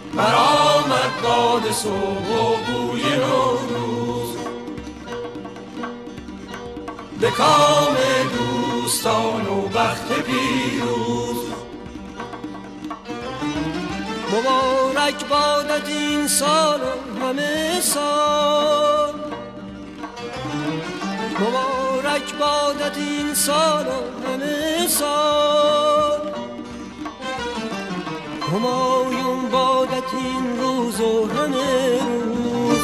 برآمد باد صبح و بوی نوروز، به کام دوستان و بخت پیروز. مبارک بادت این سال و همه سال، مبارک بادت این سال و همه سال، همایون بادت این روز و همه روز.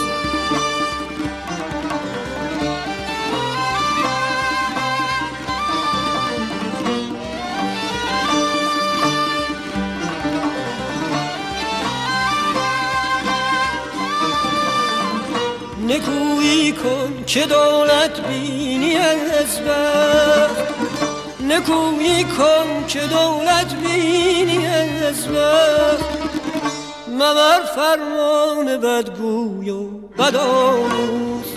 نکویی کن که دولت بینی از وقت، نکویی کن که دولت بینی از وقت، مبر فرمان بدگوی و بدآموز.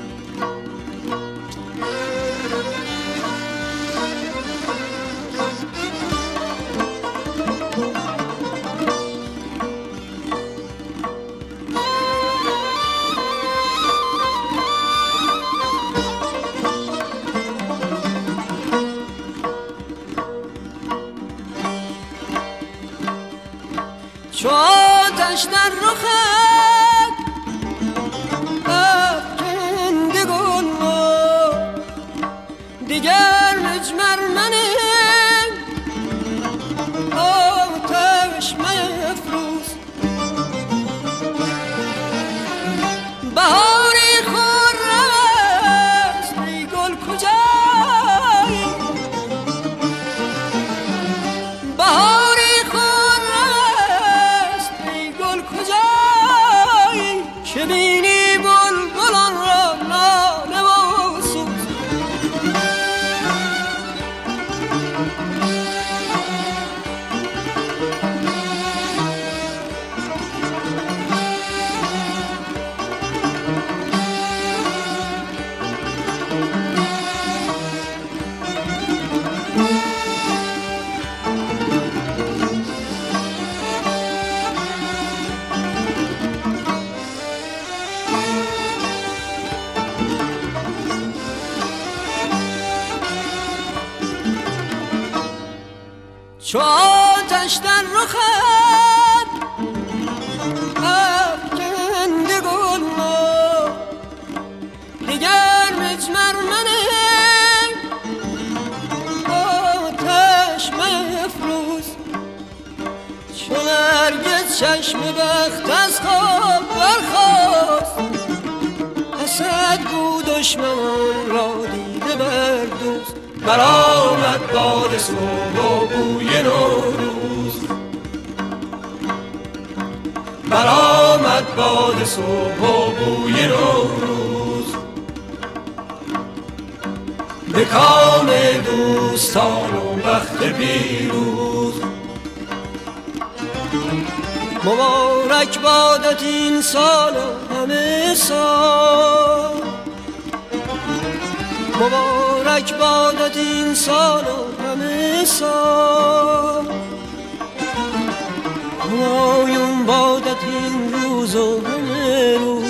چو آتش در رخت افکنده گلها، دیگر مجمر منه آتش مفروز. بهاری خرم است ای گل کجایی، بهاری که بینی بلبلان را ناله و سوز. چو آتش در رخت افکنده گلها، دیگر مجمر منه آتش مفروز. چو نرگس چشم بخت از خواب برخاست، حسد گو دشمنان را دیده بردوز. برآمد باد صبح و بوی نوروز، برآمد باد صبح و بوی نوروز، به کام دوستان و بخت پیروز. مبارک بادت این سال و همه سال، مبارک بادت این سال و همه سال، همایون بادت این روز و همه روز.